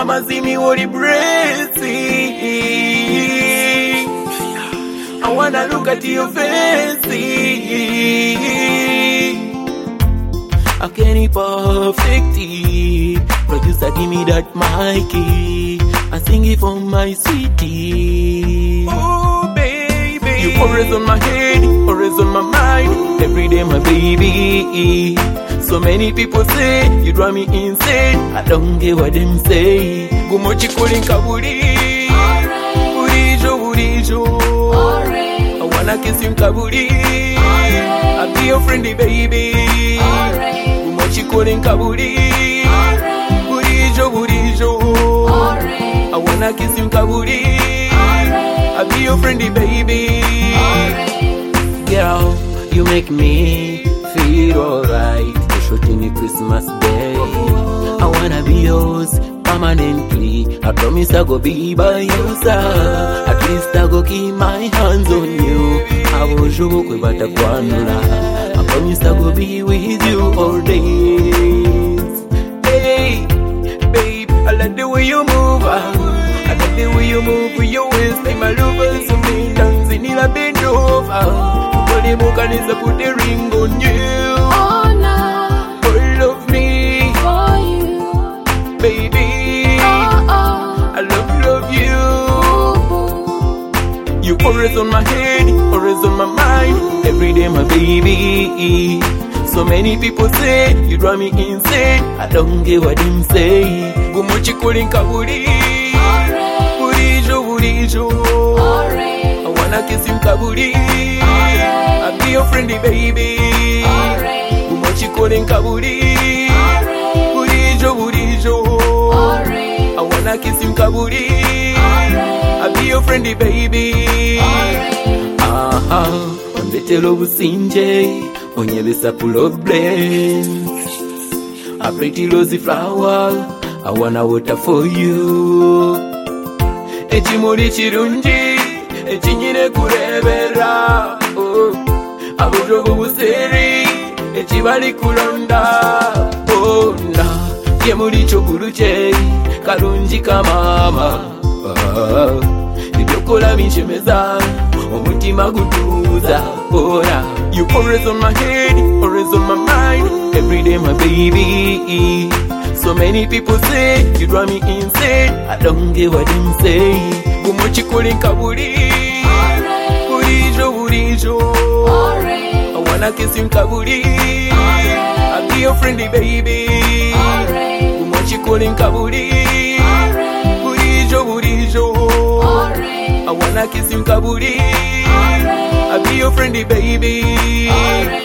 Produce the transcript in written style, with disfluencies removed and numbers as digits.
mama see me what it breathy. I wanna look at your face. I can't perfect it. Producer, give me that mic. I sing it for my sweetie. Oh baby, you always on my head, always on my mind. Every day, my baby. So many people say you drive me insane. I don't care what them say. Gumochi calling kaburi. Burijo. I wanna kiss you kaburi. I'll be your friendly baby. Gumochi calling kaburi. Burijo. I wanna kiss you kaburi. I'll be your friendly baby. Girl, you make me feel alright. Shooting a Christmas day. I wanna be yours permanently. I promise I go be by your side. At least I go keep my hands on you. I will show you but I promise I go be with you all days. Hey, babe, I like the way you move. I like the way you move with your waist. Like my lovers so me dancing in a bend over. Body mocha needs to put the ring on you. You always on my head, always on my mind. Every day, my baby. So many people say you drive me insane. I don't get what them say. Gumochi calling kaburi. Burijo. I wanna kiss him kaburi. I'll be your friendly baby. Gumochi calling kaburi. Burijo. I wanna kiss him kaburi. I'll be your friendly baby. On the tail of Sinjay, on your best full of blends. A pretty rosy flower, I wanna water for you. Echimori chirunji, echinyine kurebera. Abojogo buseri, echibali kulonda. Na, yemuri chokuruche, karunji kamama. Ibyokola minchemeza omutima gutuza. You always on my head, always on my mind. Every day, my baby. So many people say you drive me insane. I don't get what them say. Gumochi calling kaburi. Burijo. I wanna kiss him kaburi. I'll be your friendly baby. Gumochi calling kaburi. Burijo. I wanna kiss you kaburi. I'll be your friendly baby.